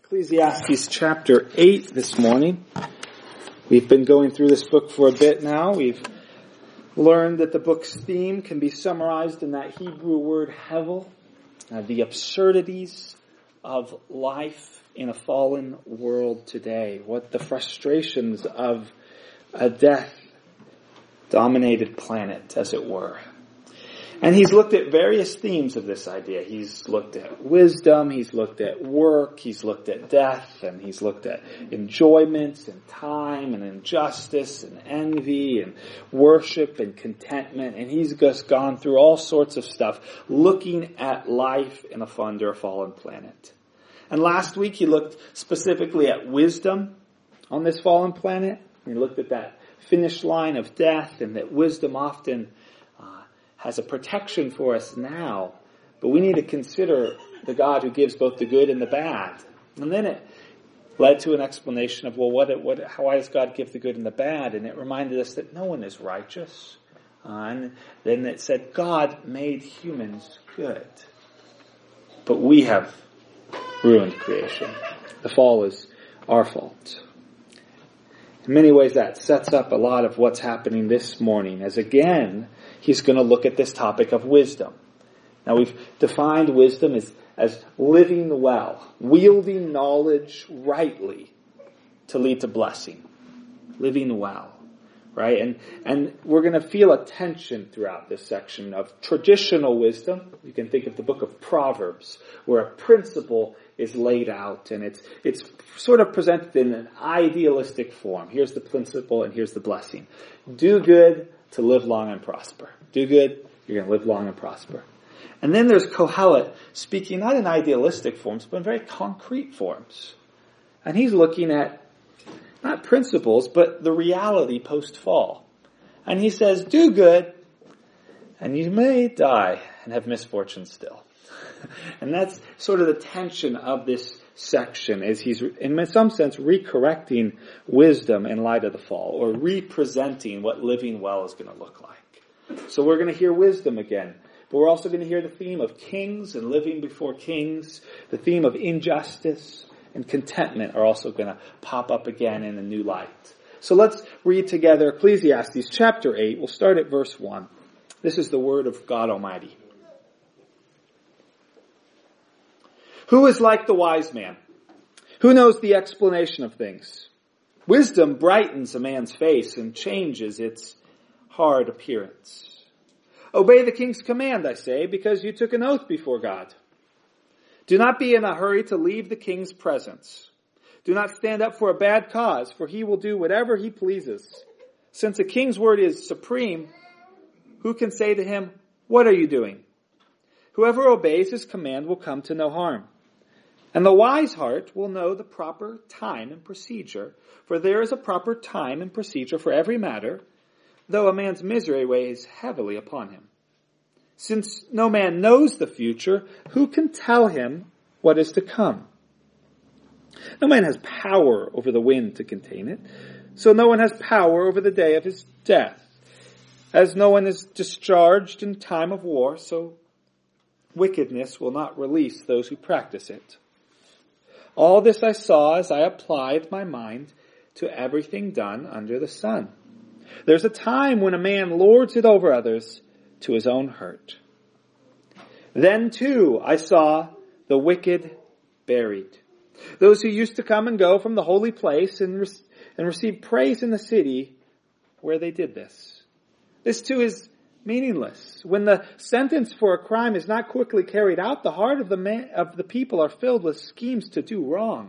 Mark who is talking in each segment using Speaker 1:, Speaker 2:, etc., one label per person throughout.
Speaker 1: Ecclesiastes chapter 8 this morning. We've been going through this book for a bit now. We've learned that the book's theme can be summarized in that Hebrew word hevel, the absurdities of life in a fallen world today, what the frustrations of a death-dominated planet, as it were. And he's looked at various themes of this idea. He's looked at wisdom, he's looked at work, he's looked at death, and he's looked at enjoyments and time and injustice and envy and worship and contentment. And he's just gone through all sorts of stuff looking at life under a fallen planet. And last week he looked specifically at wisdom on this fallen planet. He looked at that finish line of death and that wisdom often has a protection for us now, but we need to consider the God who gives both the good and the bad. And then it led to an explanation of, why does God give the good and the bad? And it reminded us that no one is righteous. And then it said, God made humans good. But we have ruined creation. The fall is our fault. In many ways, that sets up a lot of what's happening this morning, as again, he's going to look at this topic of wisdom. Now, we've defined wisdom as living well, wielding knowledge rightly to lead to blessing. Living well, right? And we're going to feel a tension throughout this section of traditional wisdom. You can think of the book of Proverbs, where a principle is laid out, and it's sort of presented in an idealistic form. Here's the principle, and here's the blessing. Do good to live long and prosper. Do good, you're going to live long and prosper. And then there's Kohelet speaking not in idealistic forms, but in very concrete forms. And he's looking at not principles, but the reality post-fall. And he says, do good, and you may die and have misfortune still. And that's sort of the tension of this section, is he's, in some sense, recorrecting wisdom in light of the fall, or representing what living well is going to look like. So we're going to hear wisdom again, but we're also going to hear the theme of kings and living before kings. The theme of injustice and contentment are also going to pop up again in a new light. So let's read together Ecclesiastes chapter 8. We'll start at verse 1. This is the word of God Almighty. Who is like the wise man? Who knows the explanation of things? Wisdom brightens a man's face and changes its hard appearance. Obey the king's command, I say, because you took an oath before God. Do not be in a hurry to leave the king's presence. Do not stand up for a bad cause, for he will do whatever he pleases. Since a king's word is supreme, who can say to him, what are you doing? Whoever obeys his command will come to no harm. And the wise heart will know the proper time and procedure, for there is a proper time and procedure for every matter, though a man's misery weighs heavily upon him. Since no man knows the future, who can tell him what is to come? No man has power over the wind to contain it, so no one has power over the day of his death. As no one is discharged in time of war, so wickedness will not release those who practice it. All this I saw as I applied my mind to everything done under the sun. There's a time when a man lords it over others to his own hurt. Then too I saw the wicked buried. Those who used to come and go from the holy place and receive praise in the city where they did this. This too is meaningless. When the sentence for a crime is not quickly carried out, the heart of the people are filled with schemes to do wrong.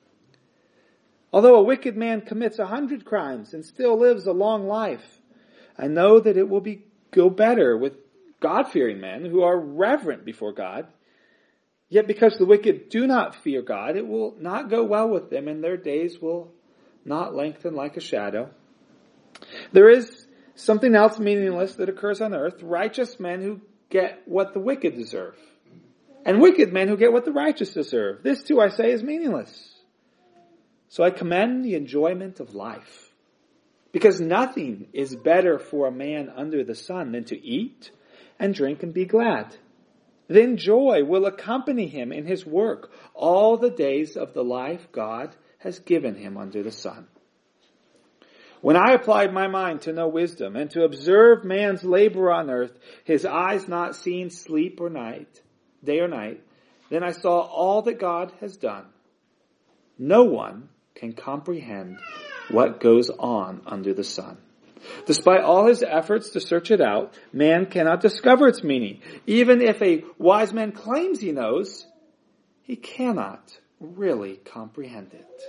Speaker 1: Although a wicked man commits 100 crimes and still lives a long life, I know that it will go better with God-fearing men who are reverent before God. Yet because the wicked do not fear God, it will not go well with them, and their days will not lengthen like a shadow. There is something else meaningless that occurs on earth: righteous men who get what the wicked deserve, and wicked men who get what the righteous deserve. This too, I say, is meaningless. So I commend the enjoyment of life, because nothing is better for a man under the sun than to eat and drink and be glad. Then joy will accompany him in his work all the days of the life God has given him under the sun. When I applied my mind to know wisdom and to observe man's labor on earth, his eyes not seeing sleep or night, day or night, then I saw all that God has done. No one can comprehend what goes on under the sun. Despite all his efforts to search it out, man cannot discover its meaning. Even if a wise man claims he knows, he cannot really comprehend it.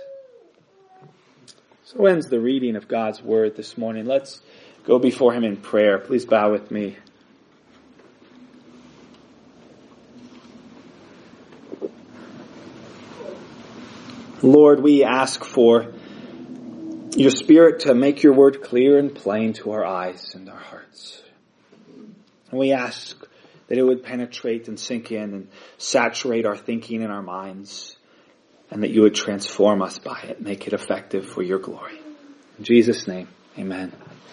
Speaker 1: So ends the reading of God's Word this morning. Let's go before Him in prayer. Please bow with me. Lord, we ask for your Spirit to make your Word clear and plain to our eyes and our hearts. And we ask that it would penetrate and sink in and saturate our thinking and our minds, and that you would transform us by it, make it effective for your glory. In Jesus' name, amen.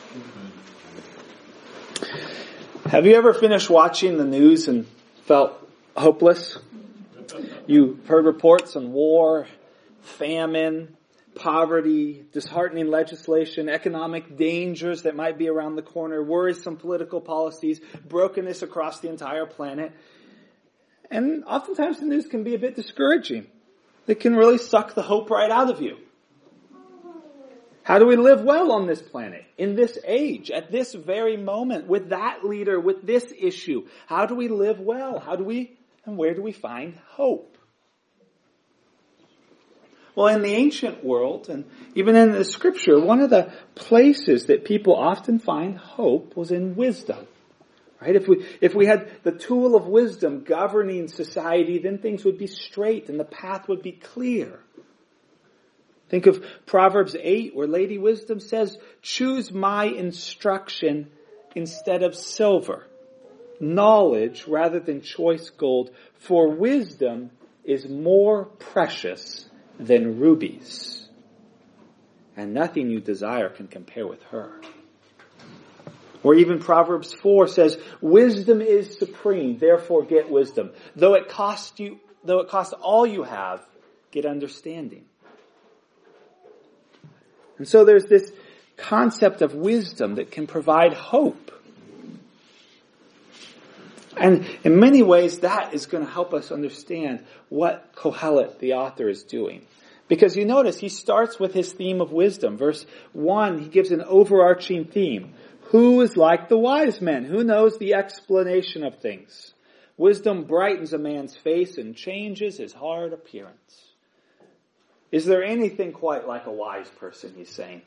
Speaker 1: Have you ever finished watching the news and felt hopeless? You've heard reports on war, famine, poverty, disheartening legislation, economic dangers that might be around the corner, worrisome political policies, brokenness across the entire planet. And oftentimes the news can be a bit discouraging. It can really suck the hope right out of you. How do we live well on this planet, in this age, at this very moment, with that leader, with this issue? How do we live well? And where do we find hope? Well, in the ancient world, and even in the Scripture, one of the places that people often find hope was in wisdom. Right? If we had the tool of wisdom governing society, then things would be straight and the path would be clear. Think of Proverbs 8, where Lady Wisdom says, "Choose my instruction instead of silver, knowledge rather than choice gold, for wisdom is more precious than rubies, and nothing you desire can compare with her." Or even Proverbs 4 says, "Wisdom is supreme, therefore get wisdom. Though it cost all you have, get understanding." And so there's this concept of wisdom that can provide hope. And in many ways, that is going to help us understand what Kohelet, the author, is doing. Because you notice, he starts with his theme of wisdom. Verse 1, he gives an overarching theme. Who is like the wise men? Who knows the explanation of things? Wisdom brightens a man's face and changes his hard appearance. Is there anything quite like a wise person, he's saying?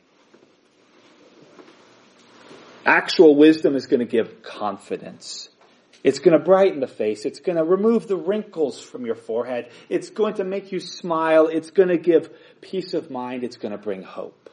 Speaker 1: Actual wisdom is going to give confidence. It's going to brighten the face. It's going to remove the wrinkles from your forehead. It's going to make you smile. It's going to give peace of mind. It's going to bring hope.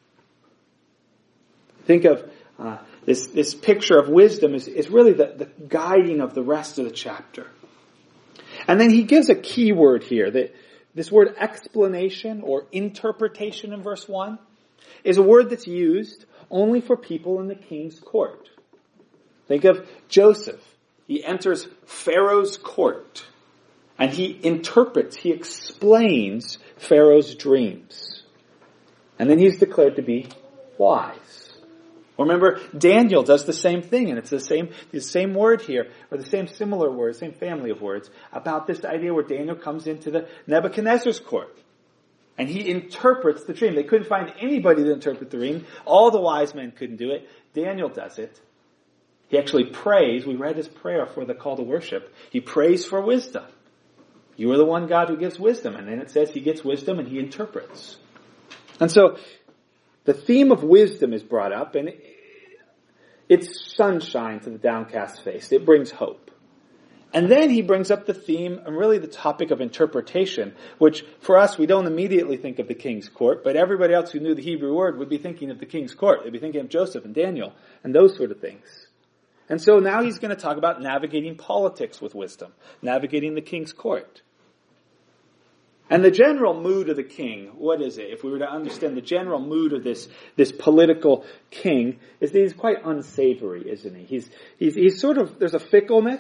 Speaker 1: Think of this picture of wisdom is really the guiding of the rest of the chapter. And then he gives a key word here. That this word explanation or interpretation in verse 1 is a word that's used only for people in the king's court. Think of Joseph. He enters Pharaoh's court and he interprets, he explains Pharaoh's dreams. And then he's declared to be wise. Remember, Daniel does the same thing, and it's the same word here, or the same similar word, same family of words, about this idea where Daniel comes into the Nebuchadnezzar's court. And he interprets the dream. They couldn't find anybody to interpret the dream. All the wise men couldn't do it. Daniel does it. He actually prays. We read his prayer for the call to worship. He prays for wisdom. You are the one God who gives wisdom. And then it says he gets wisdom and he interprets. And so, the theme of wisdom is brought up, and it's sunshine to the downcast face. It brings hope. And then he brings up the theme, and really the topic of interpretation, which for us, we don't immediately think of the king's court, but everybody else who knew the Hebrew word would be thinking of the king's court. They'd be thinking of Joseph and Daniel and those sort of things. And so now he's going to talk about navigating politics with wisdom, navigating the king's court. And the general mood of the king, what is it? If we were to understand the general mood of this political king, is that he's quite unsavory, isn't he? He's sort of, there's a fickleness.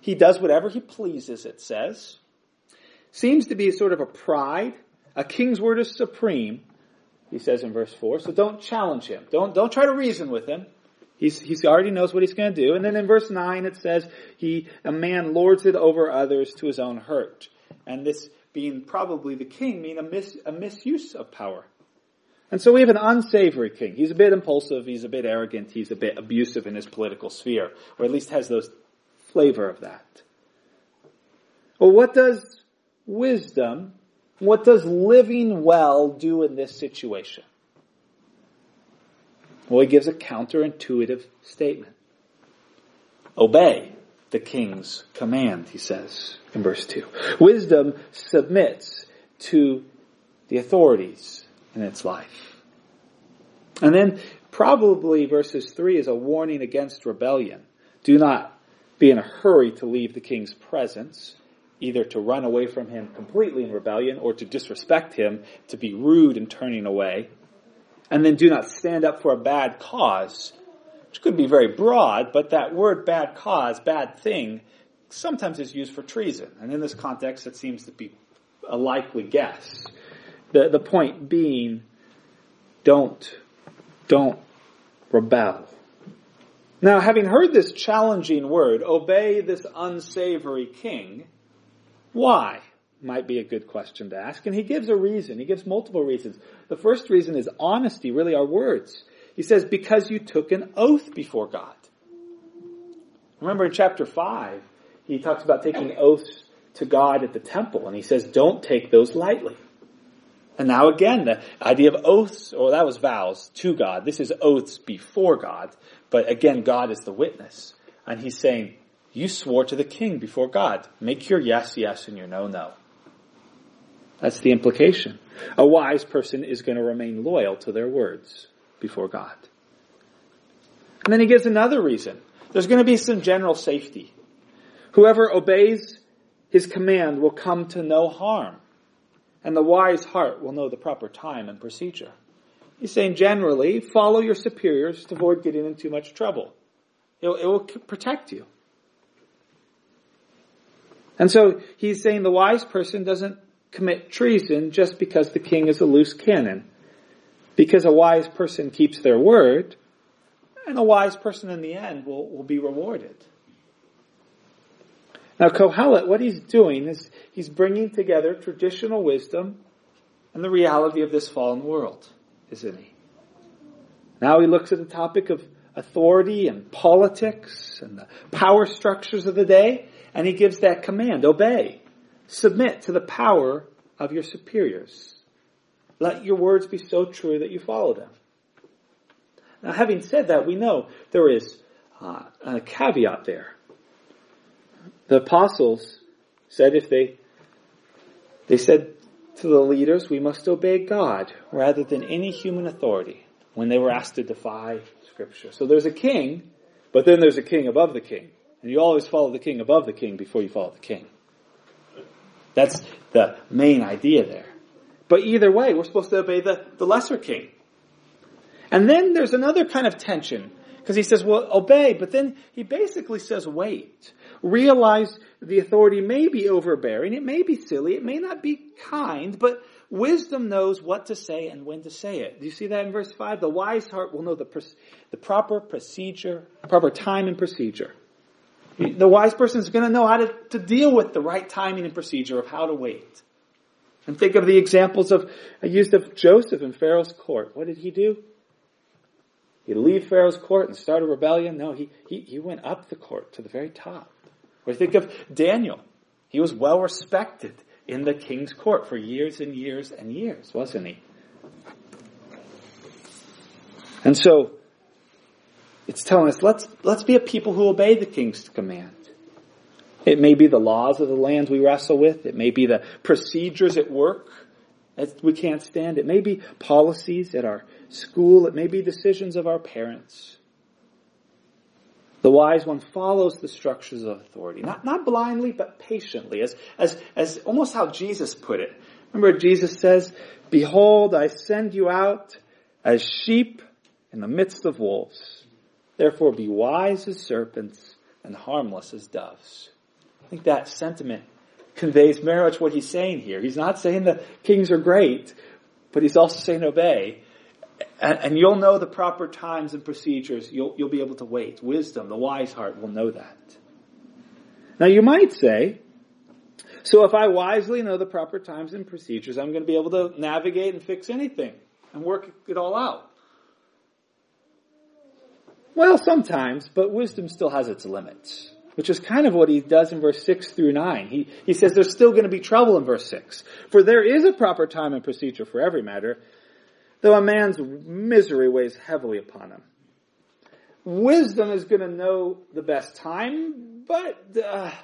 Speaker 1: He does whatever he pleases, it says. Seems to be sort of a pride. A king's word is supreme, he says in verse 4. So don't challenge him. Don't try to reason with him. He already knows what he's going to do. And then in verse 9 it says, a man lords it over others to his own hurt. And this being probably the king mean a misuse of power. And so we have an unsavory king. He's a bit impulsive, he's a bit arrogant, he's a bit abusive in his political sphere, or at least has those flavor of that. Well, what does wisdom, what does living well do in this situation? Well, he gives a counterintuitive statement. Obey the king's command, he says in verse 2. Wisdom submits to the authorities in its life. And then probably verses 3 is a warning against rebellion. Do not be in a hurry to leave the king's presence, either to run away from him completely in rebellion or to disrespect him, to be rude in turning away. And then do not stand up for a bad cause, which could be very broad, but that word bad cause, bad thing, sometimes is used for treason. And in this context, it seems to be a likely guess. The point being, don't rebel. Now, having heard this challenging word, obey this unsavory king, why? Might be a good question to ask. And he gives a reason. He gives multiple reasons. The first reason is honesty, really our words. He says, because you took an oath before God. Remember in chapter 5, he talks about taking oaths to God at the temple. And he says, don't take those lightly. And now again, the idea of oaths, that was vows to God. This is oaths before God. But again, God is the witness. And he's saying, you swore to the king before God. Make your yes, yes, and your no, no. That's the implication. A wise person is going to remain loyal to their words before God. And then he gives another reason. There's going to be some general safety. Whoever obeys his command will come to no harm. And the wise heart will know the proper time and procedure. He's saying generally, follow your superiors to avoid getting in too much trouble. It will protect you. And so he's saying the wise person doesn't commit treason just because the king is a loose cannon. Because a wise person keeps their word, and a wise person in the end will be rewarded. Now Kohelet, what he's doing is he's bringing together traditional wisdom and the reality of this fallen world, isn't he? Now he looks at the topic of authority and politics and the power structures of the day, and he gives that command, obey, submit to the power of your superiors. Let your words be so true that you follow them. Now having said that, we know there is a caveat there. The apostles said they said to the leaders, we must obey God rather than any human authority when they were asked to defy Scripture. So there's a king, but then there's a king above the king. And you always follow the king above the king before you follow the king. That's the main idea there. But either way, we're supposed to obey the lesser king. And then there's another kind of tension. Because he says, well, obey, but then he basically says, wait. Realize the authority may be overbearing, it may be silly, it may not be kind, but wisdom knows what to say and when to say it. Do you see that in verse 5? The wise heart will know the proper procedure, proper time and procedure. The wise person is going to know how to deal with the right timing and procedure of how to wait. And think of the examples I used of Joseph in Pharaoh's court. What did he do? He'd leave Pharaoh's court and start a rebellion. No, he went up the court to the very top. Or think of Daniel. He was well respected in the king's court for years and years and years, wasn't he? And so, it's telling us, let's be a people who obey the king's command. It may be the laws of the land we wrestle with. It may be the procedures at work that we can't stand. It may be policies at our school. It may be decisions of our parents. The wise one follows the structures of authority. Not blindly, but patiently. As almost how Jesus put it. Remember Jesus says, behold, I send you out as sheep in the midst of wolves. Therefore be wise as serpents and harmless as doves. think that sentiment conveys very much what he's saying here. He's not saying the kings are great, but he's also saying obey. And you'll know the proper times and procedures. You'll be able to wait. Wisdom, the wise heart will know that. Now you might say, so if I wisely know the proper times and procedures, I'm going to be able to navigate and fix anything and work it all out. Well, sometimes, but wisdom still has its limits, which is kind of what he does in verse 6 through 9. He says there's still going to be trouble in verse 6. For there is a proper time and procedure for every matter, though a man's misery weighs heavily upon him. Wisdom is going to know the best time, but,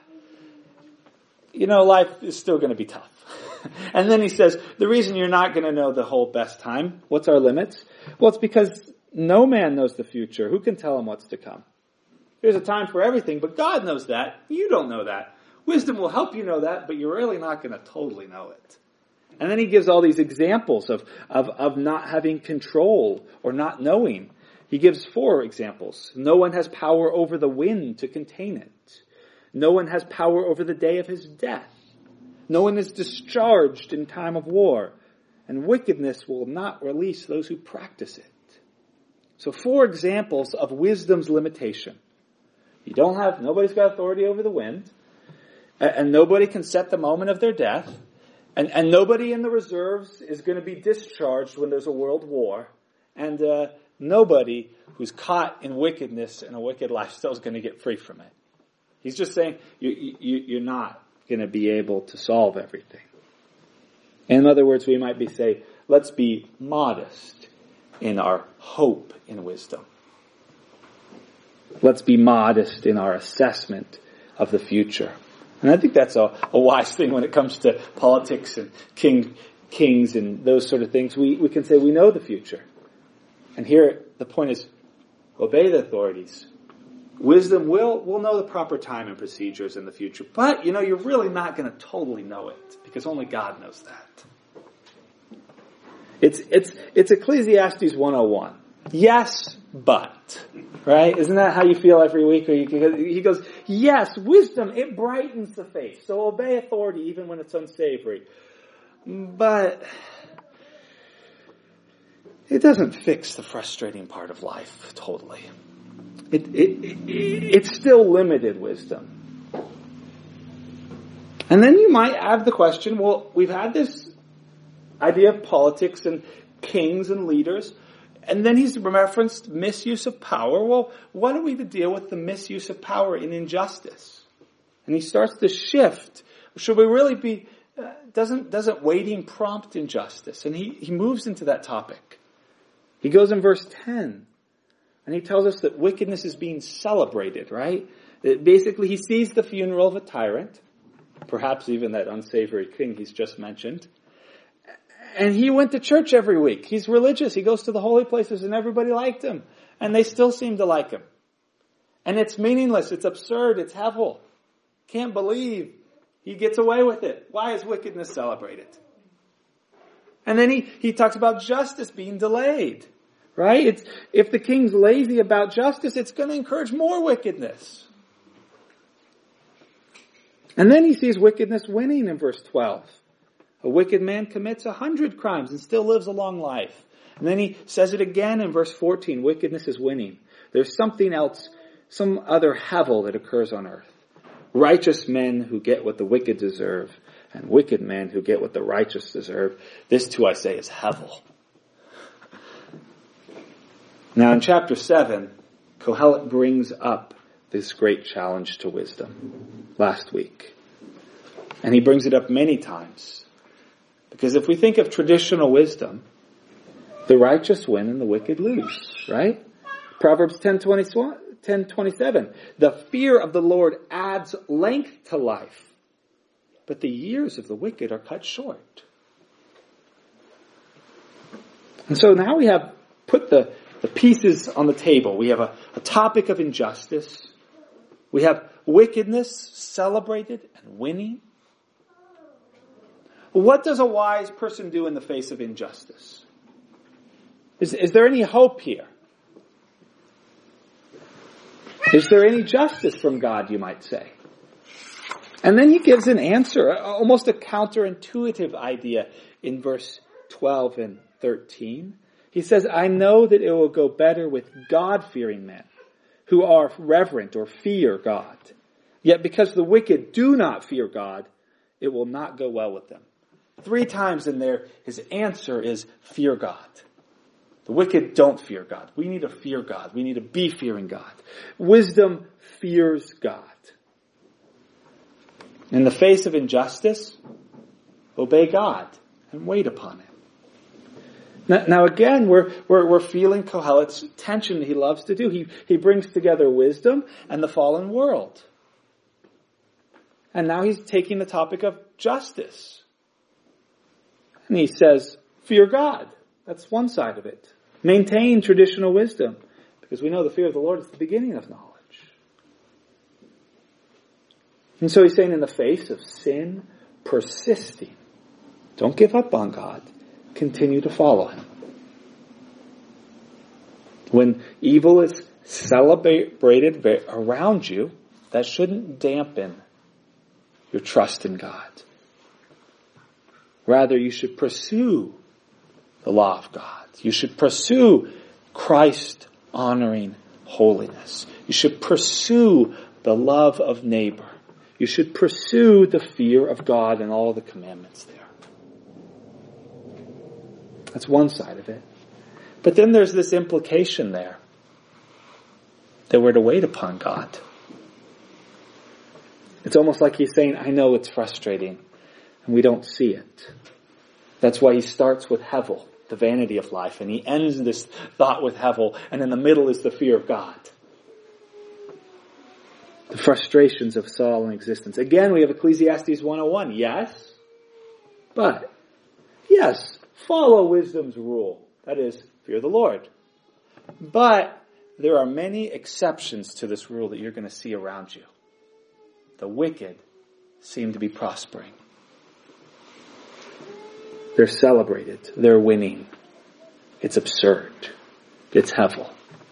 Speaker 1: life is still going to be tough. And then he says, the reason you're not going to know the whole best time, what's our limits? Well, it's because no man knows the future. Who can tell him what's to come? There's a time for everything, but God knows that. You don't know that. Wisdom will help you know that, but you're really not going to totally know it. And then he gives all these examples of not having control or not knowing. He gives 4 examples. No one has power over the wind to contain it. No one has power over the day of his death. No one is discharged in time of war. And wickedness will not release those who practice it. So 4 examples of wisdom's limitation. Nobody's got authority over the wind. And nobody can set the moment of their death. And nobody in the reserves is going to be discharged when there's a world war. And nobody who's caught in wickedness and a wicked lifestyle is going to get free from it. He's just saying you're not going to be able to solve everything. In other words, we might say, let's be modest in our hope in wisdom. Let's be modest in our assessment of the future. And I think that's a wise thing when it comes to politics and kings and those sort of things. We can say we know the future. And here the point is, obey the authorities. Wisdom will know the proper time and procedures in the future. But, you're really not going to totally know it, because only God knows that. It's Ecclesiastes 101. Yes, but. Right? Isn't that how you feel every week? He goes, yes, wisdom, it brightens the face. So obey authority even when it's unsavory. But it doesn't fix the frustrating part of life totally. It's still limited wisdom. And then you might have the question, well, we've had this idea of politics and kings and leaders, and then he's referenced misuse of power. Well, what are we to deal with the misuse of power in injustice? And he starts to shift. Should we really be, doesn't waiting prompt injustice? And he moves into that topic. He goes in verse 10. And he tells us that wickedness is being celebrated, right? That basically, he sees the funeral of a tyrant, perhaps even that unsavory king he's just mentioned. And he went to church every week. He's religious. He goes to the holy places and everybody liked him. And they still seem to like him. And it's meaningless. It's absurd. It's hevel. Can't believe he gets away with it. Why is wickedness celebrated? And then he talks about justice being delayed. Right? If the king's lazy about justice, it's going to encourage more wickedness. And then he sees wickedness winning in verse 12. A wicked man commits 100 crimes and still lives a long life. And then he says it again in verse 14. Wickedness is winning. There's something else, some other hevel that occurs on earth. Righteous men who get what the wicked deserve, and wicked men who get what the righteous deserve. This too, I say, is hevel. Now in chapter 7, Kohelet brings up this great challenge to wisdom last week. And he brings it up many times. Because if we think of traditional wisdom, the righteous win and the wicked lose, right? Proverbs 10:27. The fear of the Lord adds length to life, but the years of the wicked are cut short. And so now we have put the pieces on the table. We have a topic of injustice. We have wickedness celebrated and winning. What does a wise person do in the face of injustice? Is there any hope here? Is there any justice from God, you might say? And then he gives an answer, almost a counterintuitive idea in verse 12 and 13. He says, I know that it will go better with God-fearing men who are reverent or fear God. Yet because the wicked do not fear God, it will not go well with them. 3 times in there, his answer is fear God. The wicked don't fear God. We need to fear God. We need to be fearing God. Wisdom fears God. In the face of injustice, obey God and wait upon Him. Now again, we're feeling Kohelet's tension he loves to do. He brings together wisdom and the fallen world. And now he's taking the topic of justice. And he says, fear God. That's one side of it. Maintain traditional wisdom. Because we know the fear of the Lord is the beginning of knowledge. And so he's saying in the face of sin persisting, don't give up on God. Continue to follow Him. When evil is celebrated around you, that shouldn't dampen your trust in God. Rather, you should pursue the law of God. You should pursue Christ-honoring holiness. You should pursue the love of neighbor. You should pursue the fear of God and all the commandments there. That's one side of it. But then there's this implication there that we're to wait upon God. It's almost like he's saying, I know it's frustrating and we don't see it. That's why he starts with Hevel, the vanity of life, and he ends this thought with Hevel, and in the middle is the fear of God. The frustrations of Saul in existence. Again, we have Ecclesiastes 101. Yes, but yes, follow wisdom's rule. That is, fear the Lord. But there are many exceptions to this rule that you're going to see around you. The wicked seem to be prospering. They're celebrated. They're winning. It's absurd. It's Hevel.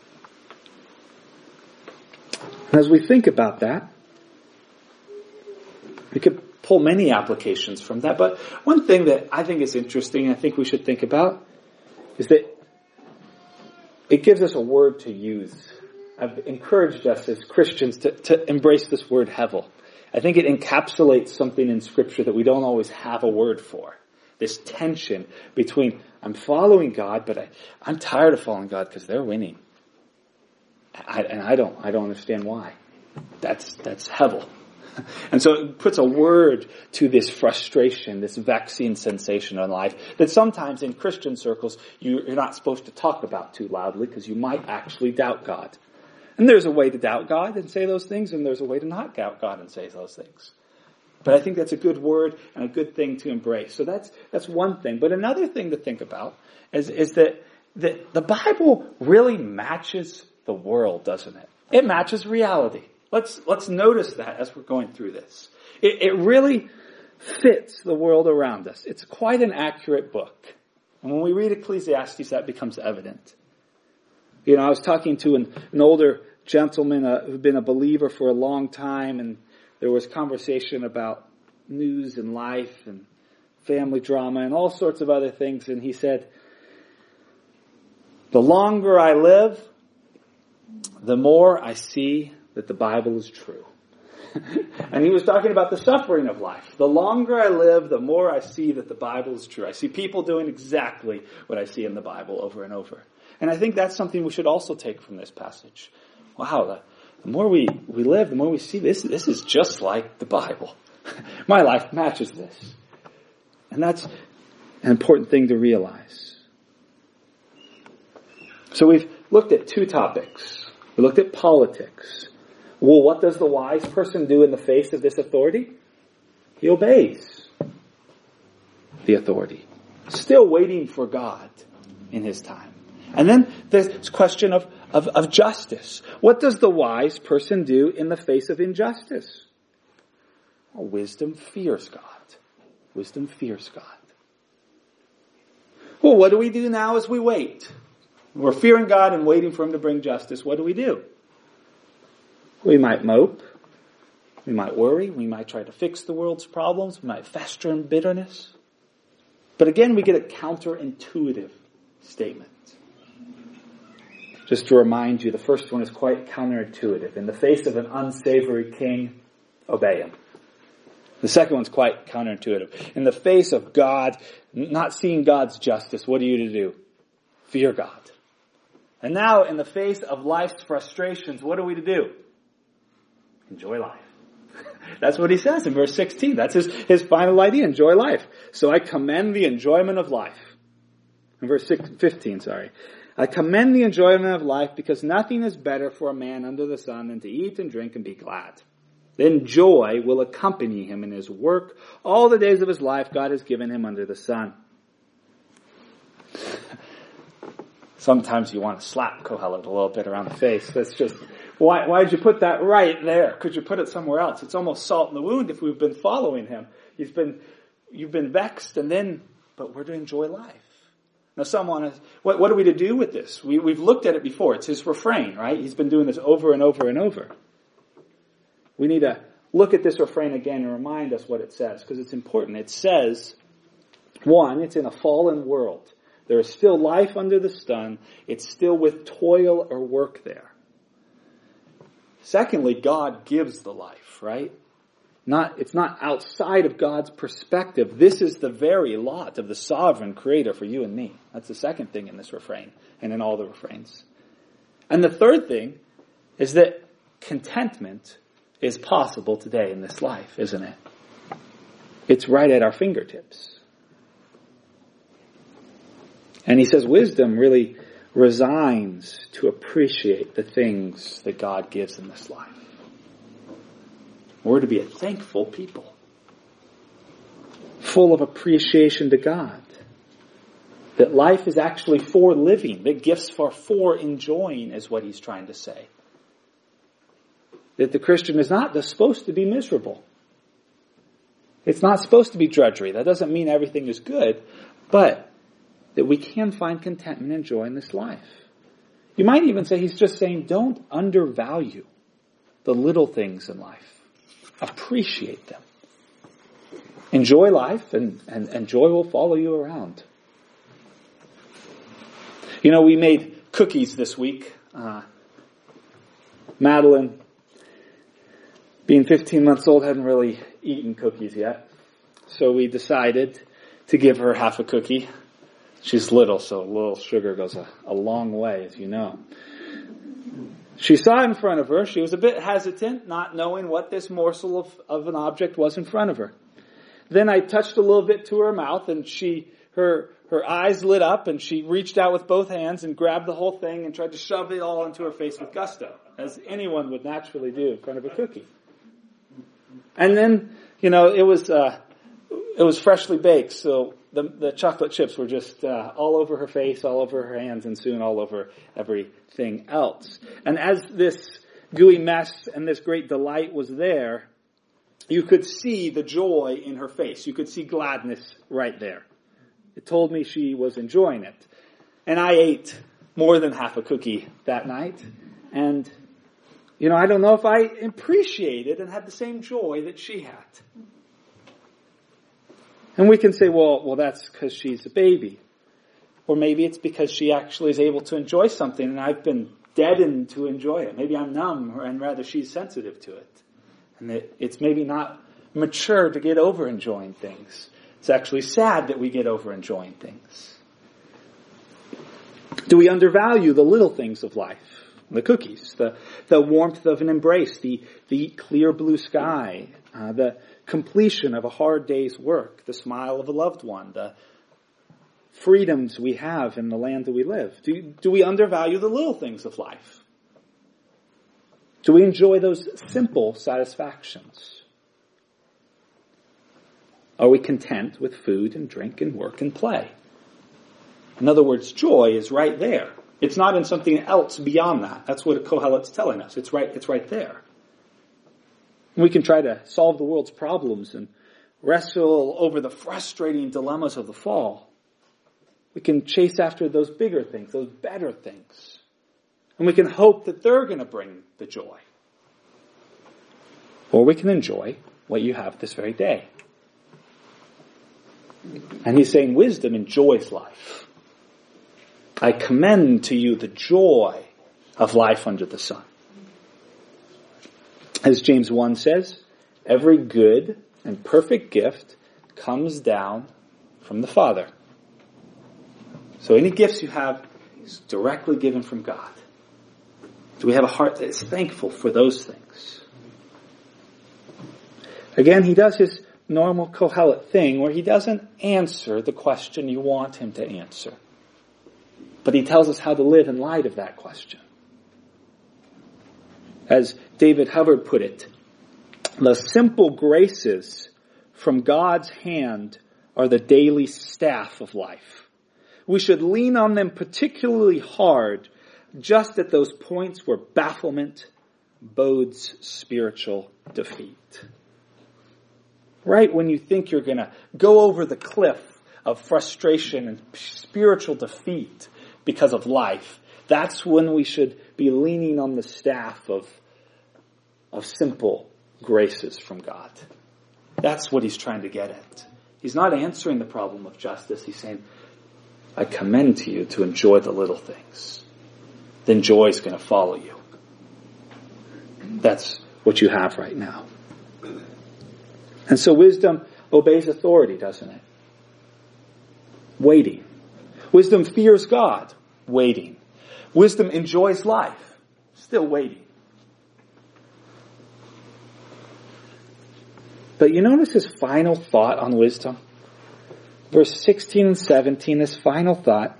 Speaker 1: And as we think about that, we could pull many applications from that. But one thing that I think is interesting, and I think we should think about, is that it gives us a word to use. I've encouraged us as Christians to embrace this word Hevel. I think it encapsulates something in Scripture that we don't always have a word for. This tension between, I'm following God, but I'm tired of following God because they're winning. I don't understand why. That's Hevel. And so it puts a word to this frustration, this vexing sensation in life that sometimes in Christian circles you're not supposed to talk about too loudly because you might actually doubt God. And there's a way to doubt God and say those things, and there's a way to not doubt God and say those things. But I think that's a good word and a good thing to embrace. So that's one thing. But another thing to think about is that the Bible really matches the world, doesn't it? It matches reality. Let's notice that as we're going through this. It really fits the world around us. It's quite an accurate book. And when we read Ecclesiastes, that becomes evident. You know, I was talking to an older gentleman who'd been a believer for a long time, and there was conversation about news and life and family drama and all sorts of other things. And he said, the longer I live, the more I see that the Bible is true. And he was talking about the suffering of life. The longer I live, the more I see that the Bible is true. I see people doing exactly what I see in the Bible over and over. And I think that's something we should also take from this passage. Wow, the more we live, the more we see this is just like the Bible. My life matches this. And that's an important thing to realize. So we've looked at 2 topics. We looked at politics. Well, what does the wise person do in the face of this authority? He obeys the authority. Still waiting for God in his time. And then this question of justice. What does the wise person do in the face of injustice? Well, wisdom fears God. Wisdom fears God. Well, what do we do now as we wait? We're fearing God and waiting for Him to bring justice. What do? We might mope. We might worry. We might try to fix the world's problems. We might fester in bitterness. But again, we get a counterintuitive statement. Just to remind you, the first one is quite counterintuitive. In the face of an unsavory king, obey him. The second one's quite counterintuitive. In the face of God, not seeing God's justice, what are you to do? Fear God. And now, in the face of life's frustrations, what are we to do? Enjoy life. That's what he says in verse 16. That's his final idea. Enjoy life. So I commend the enjoyment of life. In verse 15, I commend the enjoyment of life because nothing is better for a man under the sun than to eat and drink and be glad. Then joy will accompany him in his work all the days of his life God has given him under the sun. Sometimes you want to slap Kohelet a little bit around the face. That's just, why did you put that right there? Could you put it somewhere else? It's almost salt in the wound if we've been following him. You've been vexed but we're to enjoy life. Now someone is, what are we to do with this? We've looked at it before. It's his refrain, right? He's been doing this over and over and over. We need to look at this refrain again and remind us what it says, because it's important. It says, one, it's in a fallen world. There is still life under the sun. It's still with toil or work there. Secondly, God gives the life, right? It's not outside of God's perspective. This is the very lot of the sovereign creator for you and me. That's the second thing in this refrain and in all the refrains. And the third thing is that contentment is possible today in this life, isn't it? It's right at our fingertips. And he says wisdom really resigns to appreciate the things that God gives in this life. We're to be a thankful people, full of appreciation to God. That life is actually for living, that gifts are for enjoying, is what he's trying to say. That the Christian is not supposed to be miserable. It's not supposed to be drudgery. That doesn't mean everything is good, but that we can find contentment and joy in this life. You might even say he's just saying don't undervalue the little things in life. Appreciate them. Enjoy life and joy will follow you around. You know, we made cookies this week. Madeline, being 15 months old, hadn't really eaten cookies yet. So we decided to give her half a cookie. She's little, so a little sugar goes a long way, as you know. She saw it in front of her. She was a bit hesitant, not knowing what this morsel of an object was in front of her. Then I touched a little bit to her mouth, and her eyes lit up, and she reached out with both hands and grabbed the whole thing and tried to shove it all into her face with gusto, as anyone would naturally do in front of a cookie. And then, it was freshly baked, so the chocolate chips were just all over her face, all over her hands, and soon all over everything else. And as this gooey mess and this great delight was there, you could see the joy in her face. You could see gladness right there. It told me she was enjoying it. And I ate more than half a cookie that night. And, I don't know if I appreciated and had the same joy that she had. And we can say, well, that's because she's a baby. Or maybe it's because she actually is able to enjoy something and I've been deadened to enjoy it. Maybe I'm numb and rather she's sensitive to it. And it's maybe not mature to get over enjoying things. It's actually sad that we get over enjoying things. Do we undervalue the little things of life? The cookies, the warmth of an embrace, the clear blue sky, the completion of a hard day's work, the smile of a loved one, the freedoms we have in the land that we live. Do we undervalue the little things of life? Do we enjoy those simple satisfactions? Are we content with food and drink and work and play? In other words, joy is right there. It's not in something else beyond that. That's what Kohelet's telling us. It's right there. We can try to solve the world's problems and wrestle over the frustrating dilemmas of the fall. We can chase after those bigger things, those better things. And we can hope that they're going to bring the joy. or we can enjoy what you have this very day. And he's saying wisdom enjoys life. I commend to you the joy of life under the sun. As James 1 says, every good and perfect gift comes down from the Father. So any gifts you have is directly given from God. Do we have a heart that is thankful for those things? Again, he does his normal Kohelet thing where he doesn't answer the question you want him to answer. But he tells us how to live in light of that question. As David Hubbard put it, the simple graces from God's hand are the daily staff of life. We should lean on them particularly hard just at those points where bafflement bodes spiritual defeat. Right when you think you're going to go over the cliff of frustration and spiritual defeat because of life, that's when we should be leaning on the staff of simple graces from God. That's what he's trying to get at. He's not answering the problem of justice. He's saying, I commend to you to enjoy the little things. Then joy is going to follow you. That's what you have right now. And so wisdom obeys authority, doesn't it? Waiting. Wisdom fears God. Waiting. Wisdom enjoys life. Still waiting. But you notice his final thought on wisdom? Verse 16 and 17, his final thought.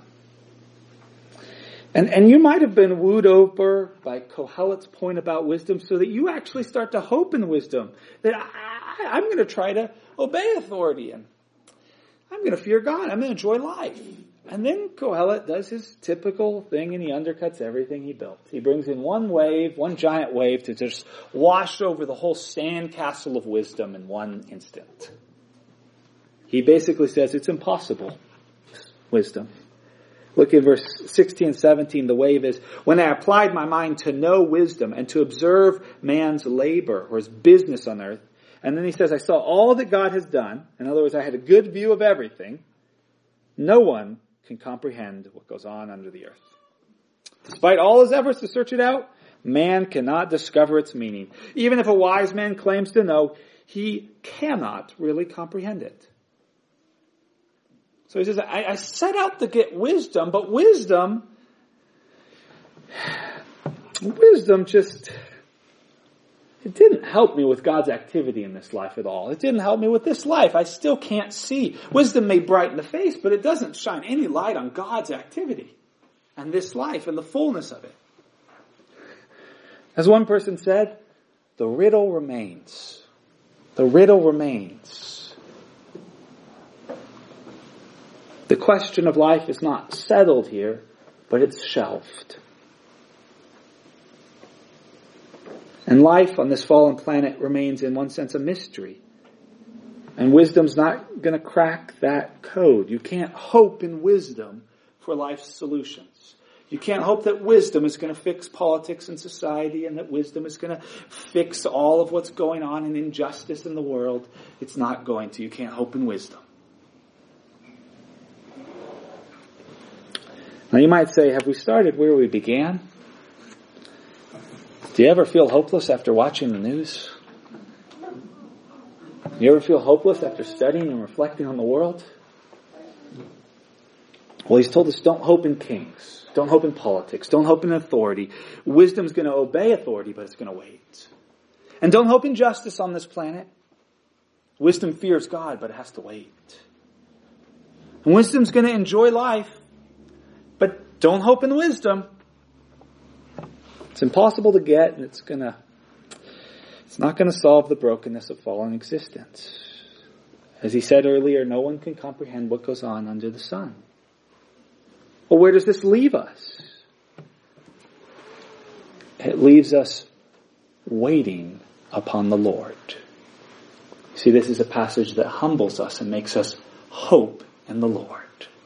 Speaker 1: And you might have been wooed over by Kohelet's point about wisdom so that you actually start to hope in wisdom. That I'm going to try to obey authority and I'm going to fear God. I'm going to enjoy life. And then Kohelet does his typical thing and he undercuts everything he built. He brings in one giant wave to just wash over the whole sandcastle of wisdom in one instant. He basically says it's impossible, wisdom. Look at verse 16 and 17. The wave is, when I applied my mind to know wisdom and to observe man's labor or his business on earth. And then he says, I saw all that God has done. In other words, I had a good view of everything. No one can comprehend what goes on under the earth. Despite all his efforts to search it out, man cannot discover its meaning. Even if a wise man claims to know, he cannot really comprehend it. So he says, I set out to get wisdom, but wisdom just, it didn't help me with God's activity in this life at all. It didn't help me with this life. I still can't see. Wisdom may brighten the face, but it doesn't shine any light on God's activity and this life and the fullness of it. As one person said, the riddle remains. The riddle remains. The question of life is not settled here, but it's shelved. And life on this fallen planet remains in one sense a mystery. And wisdom's not going to crack that code. You can't hope in wisdom for life's solutions. You can't hope that wisdom is going to fix politics and society and that wisdom is going to fix all of what's going on in injustice in the world. It's not going to. You can't hope in wisdom. Now you might say, have we started where we began? Do you ever feel hopeless after watching the news? Do you ever feel hopeless after studying and reflecting on the world? Well, he's told us don't hope in kings. Don't hope in politics. Don't hope in authority. Wisdom's going to obey authority, but it's going to wait. And don't hope in justice on this planet. Wisdom fears God, but it has to wait. And wisdom's going to enjoy life, but don't hope in wisdom. It's impossible to get, and it's not going to solve the brokenness of fallen existence. As he said earlier, no one can comprehend what goes on under the sun. Well, where does this leave us? It leaves us waiting upon the Lord. See, this is a passage that humbles us and makes us hope in the Lord.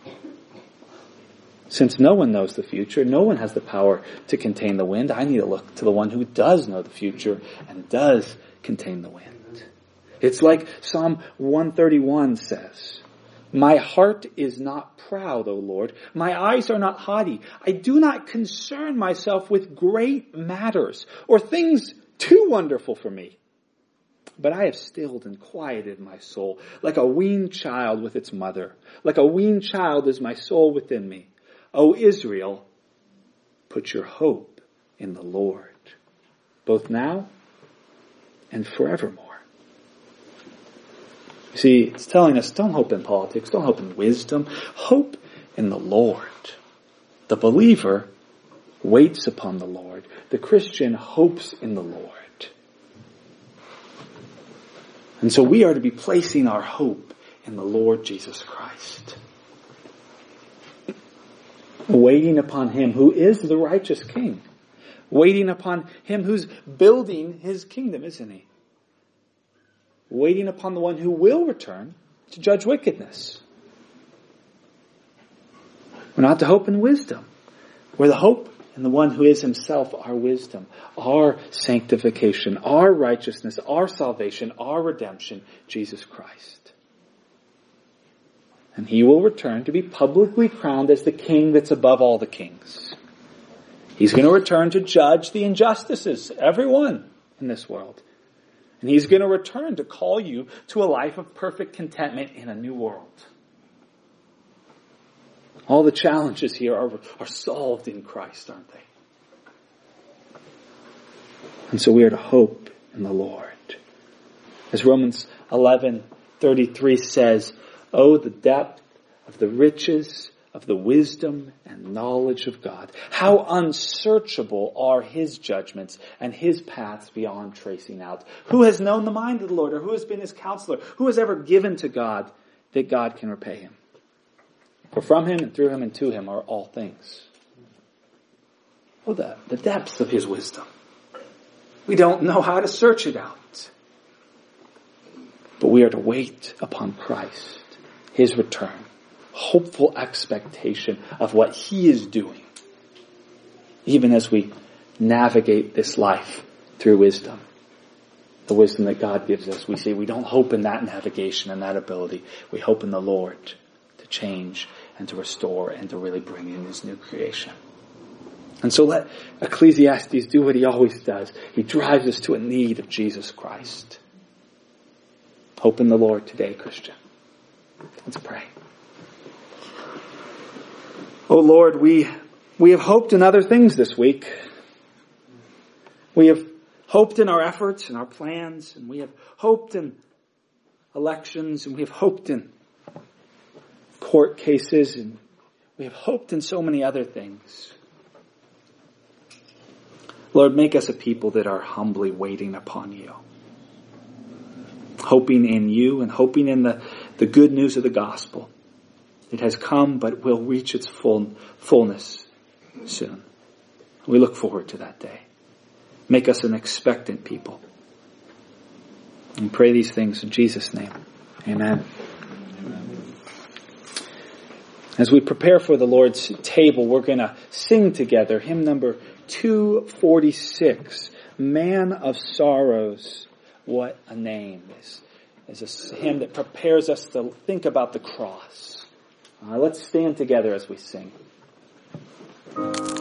Speaker 1: Since no one knows the future, no one has the power to contain the wind, I need to look to the one who does know the future and does can tame the wind. It's like Psalm 131 says, my heart is not proud, O Lord. My eyes are not haughty. I do not concern myself with great matters or things too wonderful for me. But I have stilled and quieted my soul like a weaned child with its mother. Like a weaned child is my soul within me. O Israel, put your hope in the Lord, both now and forevermore. You see, it's telling us, don't hope in politics, don't hope in wisdom, hope in the Lord. The believer waits upon the Lord. The Christian hopes in the Lord. And so we are to be placing our hope in the Lord Jesus Christ. Waiting upon Him who is the righteous King. Waiting upon Him who's building His kingdom, isn't He? Waiting upon the one who will return to judge wickedness. We're not to hope in wisdom. We're to hope in the one who is Himself our wisdom, our sanctification, our righteousness, our salvation, our redemption, Jesus Christ. And He will return to be publicly crowned as the King that's above all the kings. He's going to return to judge the injustices, everyone in this world. And He's going to return to call you to a life of perfect contentment in a new world. All the challenges here are solved in Christ, aren't they? And so we are to hope in the Lord. As Romans 11:33 says, oh, the depth of the riches of the wisdom and knowledge of God. How unsearchable are His judgments and His paths beyond tracing out. Who has known the mind of the Lord, or who has been His counselor? Who has ever given to God that God can repay him? For from Him and through Him and to Him are all things. Oh, the depths of His wisdom. We don't know how to search it out. But we are to wait upon Christ, His return. Hopeful expectation of what He is doing. Even as we navigate this life through wisdom. The wisdom that God gives us. We say we don't hope in that navigation and that ability. We hope in the Lord to change and to restore and to really bring in His new creation. And so let Ecclesiastes do what he always does. He drives us to a need of Jesus Christ. Hope in the Lord today, Christian. Let's pray. Oh Lord, we have hoped in other things this week. We have hoped in our efforts and our plans, and we have hoped in elections, and we have hoped in court cases, and we have hoped in so many other things. Lord, make us a people that are humbly waiting upon You. Hoping in You and hoping in the good news of the gospel. It has come but will reach its fullness soon. We look forward to that day. Make us an expectant people. And pray these things in Jesus' name. Amen. As we prepare for the Lord's table, we're going to sing together hymn number 246, Man of Sorrows, What a Name. Is a hymn that prepares us to think about the cross. Let's stand together as we sing.